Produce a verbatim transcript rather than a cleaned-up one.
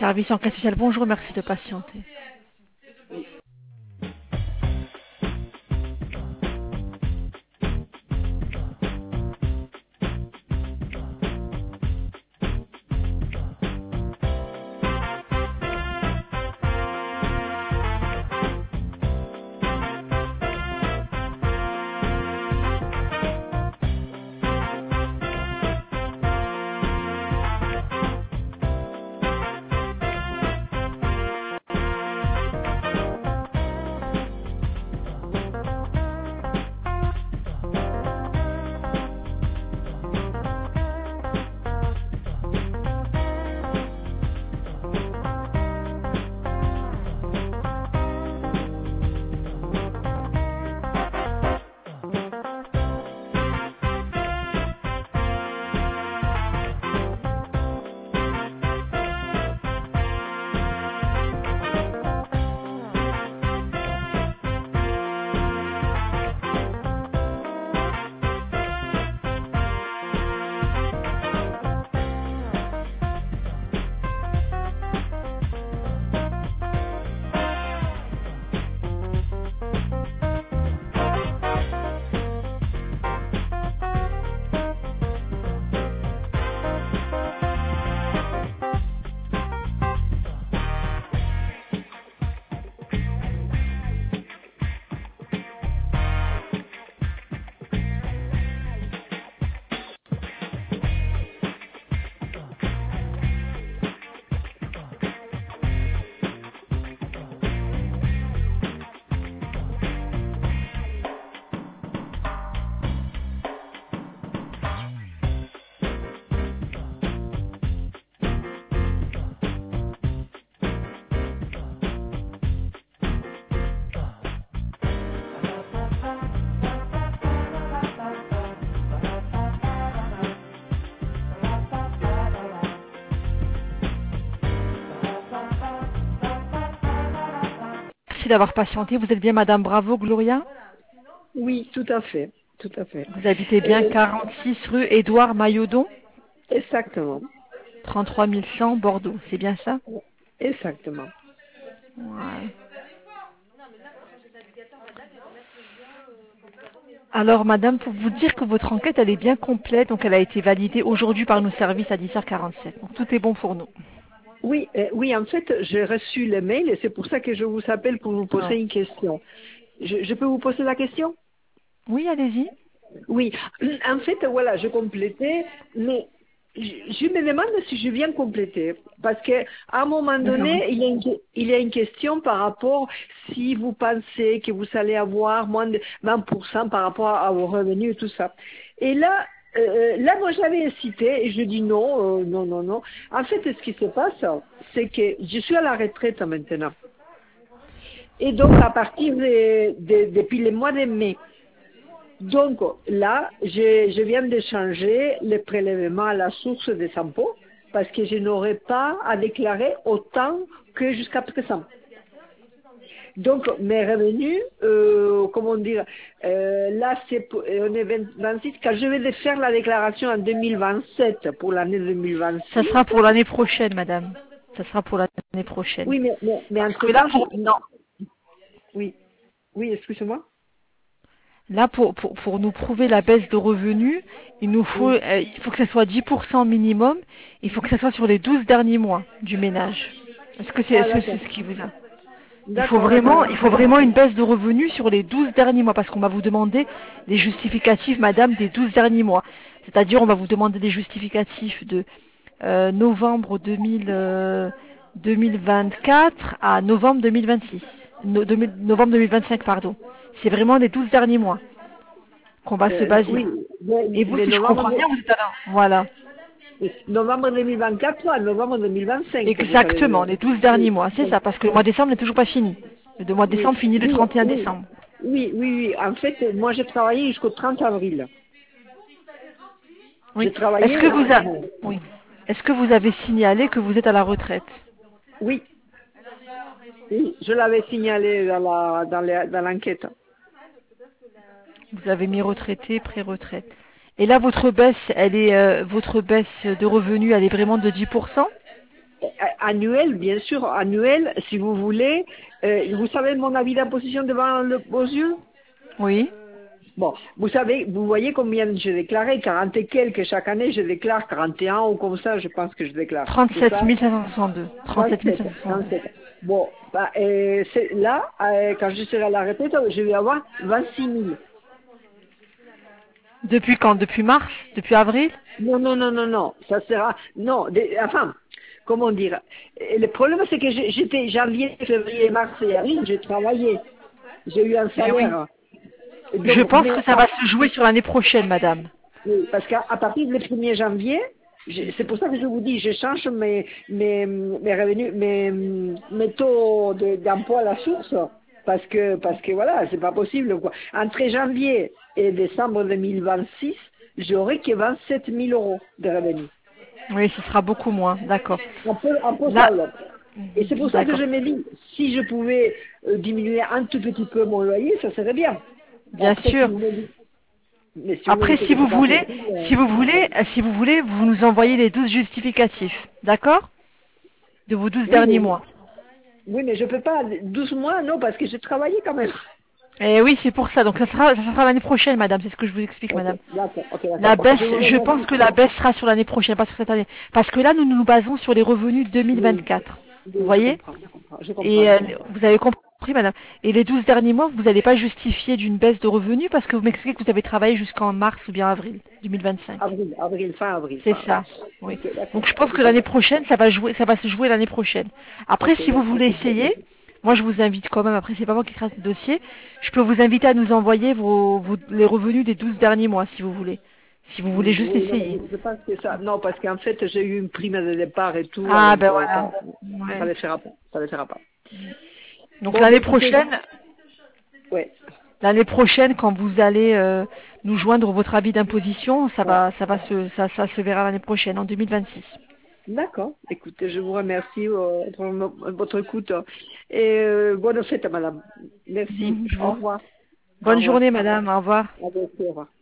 Service enquête sociale, bonjour, merci de patienter. Merci d'avoir patienté. Vous êtes bien Madame Bravo, Gloria? Oui, tout à fait, tout à fait. Vous habitez bien Euh, quarante-six rue Édouard Mailloudon, exactement, trente-trois mille cent Bordeaux, c'est bien ça? exactement. Ouais. Alors Madame, pour vous dire que votre enquête elle est bien complète, donc elle a été validée aujourd'hui par nos services à dix heures quarante-sept. Donc tout est bon pour nous. Oui, euh, oui, en fait, j'ai reçu le mail et c'est pour ça que je vous appelle pour vous poser Alors, une question. Je, je peux vous poser la question? oui, allez-y. Oui, en fait, voilà, je complétais, mais je, je me demande si je viens compléter, parce que à un moment Alors, donné, il y a une, il y a une question par rapport si vous pensez que vous allez avoir moins de vingt pour cent par rapport à vos revenus et tout ça. Et là, euh, là, moi, j'avais cité et je dis non, euh, non, non, non. En fait, ce qui se passe, c'est que je suis à la retraite maintenant. Et donc, à partir de, de- depuis le mois de mai, donc là, je, je viens de changer le prélèvement à la source des impôts parce que je n'aurai pas à déclarer autant que jusqu'à présent. Donc mes revenus, euh, comment dire, euh, là c'est pour- euh, on est vingt vingt-six, quand je vais de faire la déclaration en deux mille vingt-sept pour l'année ça deux mille vingt-six. sera pour l'année prochaine, Madame. Ça sera pour l'année prochaine. Oui, mais, mais, mais Parce que là, entre-temps, pour, je- non, oui, oui, excusez-moi. là, pour, pour, pour nous prouver la baisse de revenus, il nous faut, Oui. euh, il faut que ça soit dix pour cent minimum. Il faut que ça soit sur les douze derniers mois du ménage. Est-ce que c'est, Ah est-ce que c'est d'accord, ce qui vous a? Il faut d'accord, vraiment, d'accord. il faut vraiment une baisse de revenus sur les douze derniers mois, parce qu'on va vous demander les justificatifs, madame, des douze derniers mois. C'est-à-dire, on va vous demander des justificatifs de euh, novembre deux mille, euh, deux mille vingt-quatre à novembre deux mille vingt-six. No- deux mille novembre deux mille vingt-cinq, pardon. C'est vraiment les douze derniers mois qu'on va se Euh, baser. oui, de, Et vous, de si je comprends novembre, bien, vous êtes à la... Voilà. novembre deux mille vingt-quatre à novembre deux mille vingt-cinq, vous allez Exactement, dire. les douze derniers Oui, mois, c'est oui, ça, parce que le mois de décembre n'est toujours pas fini. Le mois de oui, décembre finit le oui, trente et un oui, décembre. oui, oui, oui. En fait, moi, j'ai travaillé jusqu'au trente avril. Oui. J'ai Est-ce que travaillé, vous a... oui. Est-ce que vous avez signalé que vous êtes à la retraite? oui, oui, je l'avais signalé dans la, dans la- dans l'enquête. Vous avez mis retraité, pré-retraite. Et là, votre baisse, elle est, euh, votre baisse de revenus, elle est vraiment de dix pour cent? Annuel, bien sûr, annuel, si vous voulez. Euh, vous savez mon avis d'imposition devant le, vos yeux? Oui. Bon, vous savez, vous voyez combien j'ai déclaré, quarante et quelques chaque année, je déclare quarante et un ou comme ça, je pense que je déclare. C'est trente-sept ça? mille cinq cent soixante-deux. trente-sept mille trente-sept, cinq cent soixante-deux. trente-sept. Bon, bah, euh, c'est- là, euh, quand je serai à la retraite, je vais avoir vingt-six mille. Depuis quand? Depuis mars? Depuis avril? Non, non, non, non, non, ça sera, non, des- enfin, comment dire, euh, le problème c'est que j'ai- j'étais janvier, février, mars et avril, j'ai travaillé, j'ai eu un Eh oui. salaire. Et Je donc, pense mais, que ça va se jouer sur l'année prochaine, madame. oui, parce qu'à à partir du premier janvier, je- c'est pour ça que je vous dis, je change mes, mes, mes revenus, mes, mes taux de- d'emploi à la source, parce que, parce que voilà, c'est pas possible, quoi. Entre janvier et décembre deux mille vingt-six, j'aurai que vingt-sept mille euros de revenus. Oui, ce sera beaucoup moins. D'accord. Un peu, un peu Là, ça, là. Et c'est pour ça que d'accord. je me dis, si je pouvais euh, diminuer un tout petit peu mon loyer, ça serait bien. Bien Après, si sûr. vous me dites, mais si vous me Après, dites si que vous c'est pas voulez, possible, euh, si vous voulez, euh, si vous voulez, vous nous envoyez les douze justificatifs. D'accord? De vos douze oui, derniers mais, mois. oui, mais je peux pas, douze mois, non, parce que j'ai travaillé quand même. Eh oui, c'est pour ça. Donc ça sera, ça sera l'année prochaine, madame. C'est ce que je vous explique, Ok, madame. d'accord, ok, d'accord. La Ok, baisse, je vous je pense remercie. que la baisse sera sur l'année prochaine, pas sur cette année. Parce que là, nous nous basons sur les revenus Oui, deux mille vingt-quatre. Vous oui, je voyez? comprends, je comprends, je comprends, Et je euh, comprends. vous avez compris, madame. Et les douze derniers mois, vous n'allez pas justifier d'une baisse de revenus parce que vous m'expliquez que vous avez travaillé jusqu'en mars ou bien avril deux mille vingt-cinq. Avril, avril, fin avril, C'est fin avril. ça. Oui. Ok, d'accord, Donc je pense ok, que pas de l'année problème. prochaine, ça va jouer, ça va se jouer l'année prochaine. Après, Ok, si vous d'accord. voulez essayer, moi je vous invite quand même. Après, c'est pas moi qui traite le dossier. Je peux vous inviter à nous envoyer vos, vos- les revenus des douze derniers mois, si vous voulez. Si vous voulez juste Oui, non, essayer. je, je pense que ça, non, parce qu'en fait, j'ai eu une prime de départ et tout, Ah donc ben euh, voilà. ça, ça Ouais. ne fera pas, ça ne fera pas. Donc Bon, ben l'année écoutez, prochaine, ouais, l'année prochaine, quand vous allez euh, nous joindre votre avis d'imposition, ça ouais. va, ça va se, ça, ça se verra l'année prochaine, en deux mille vingt-six. D'accord. Écoutez, je vous remercie euh, pour mo- votre écoute. Et euh, bonne fête, madame. Merci. Mhm, je Au vous- revoir. Au Bonne revoir. journée, madame. Au revoir. À bientôt. Au revoir.